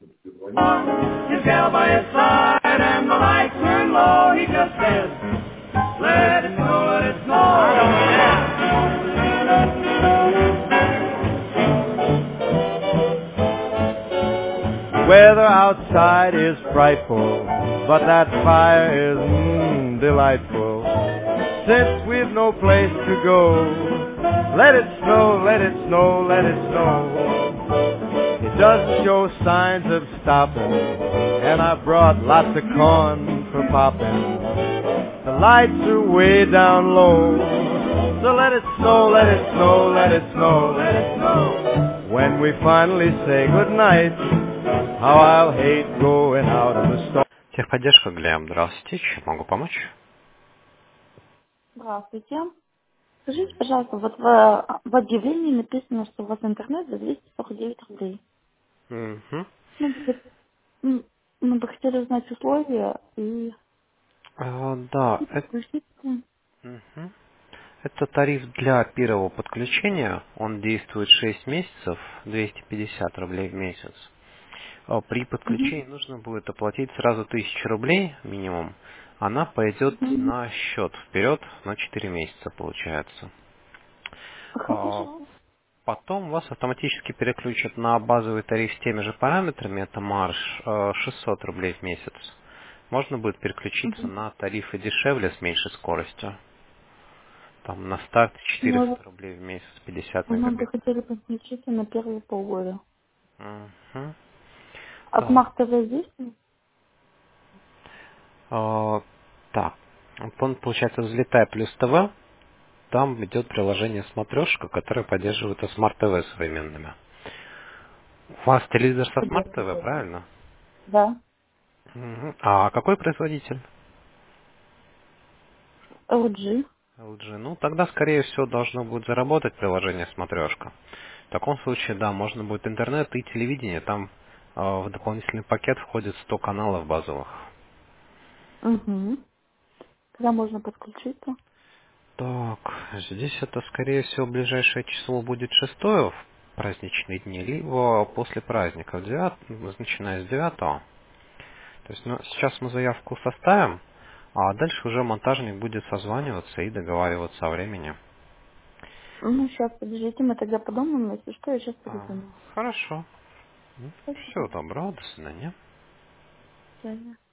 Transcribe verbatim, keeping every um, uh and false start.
His gal by his side and the lights turn low. He just says, let it snow, let it snow. I don't care. Weather outside is frightful, but that fire is mm, delightful. Since we've no place to go, let it snow, let it snow, let it snow. It doesn't show signs of stopping, and I brought lots of corn for popping. The lights are way down low, so let it snow, let it snow, let it snow, let it snow. When we finally say goodnight, how I'll hate going out in the storm. Техподдержка, Глеб, здравствуйте, чем могу помочь? Здравствуйте. Скажите, пожалуйста, вот в, в объявлении написано, что у вас интернет за двести сорок девять рублей. Угу. Ну, вот, м, мы бы хотели узнать условия и А, да, это, подключиться. мгм. Это тариф для первого подключения. Он действует шесть месяцев, двести пятьдесят рублей в месяц. А При Угу. подключении нужно будет оплатить сразу тысячу рублей минимум. Она пойдет Угу. на счет вперед на четыре месяца, получается. А, Хорошо. Потом вас автоматически переключат на базовый тариф с теми же параметрами, это марш, э, шестьсот рублей в месяц. Можно будет переключиться Угу. на тарифы дешевле с меньшей скоростью. Там на старт Мы, четыреста рублей в месяц, пятьдесят мы бы мегабит. хотели подключиться на первые полгода. Мгм. А Так, Смарт ТВ здесь? э, так. Он, получается, взлетай плюс ТВ. Там идет приложение смотрешка, которое поддерживает смарт ТВ современными. У вас телевизор со смарт ТВ, правильно? Да. Мгм. А какой производитель? эл джи. эл джи. Ну, тогда, скорее всего, должно будет заработать приложение смотрешка. В таком случае, да, можно будет интернет и телевидение. Там э, в дополнительный пакет входит сто каналов базовых. Угу. Когда можно подключиться? Так, здесь это, скорее всего, ближайшее число будет шестое в праздничные дни, либо после праздника, девят- начиная с девятого. То есть ну, сейчас мы заявку составим, а дальше уже монтажник будет созваниваться и договариваться о времени. Ну, сейчас, подождите, мы тогда подумаем, если что, я сейчас А, перезвоню. хорошо. Спасибо. Всего доброго, до свидания. До свидания.